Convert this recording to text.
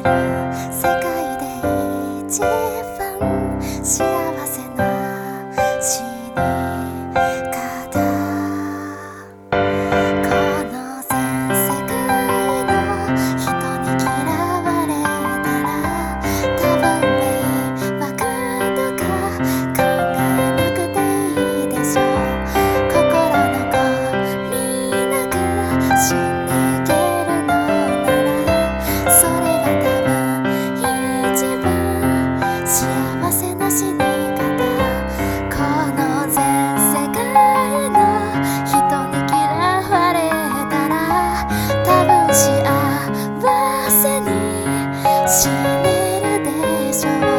世界で一番幸せな死に方、この全世界の人に嫌われたら多分迷惑とか考えなくていいでしょう。心残りなく死んでいけるのならそれが多分一番幸せな死に方。この全世界の人に嫌われたら多分幸せに死ねるでしょう。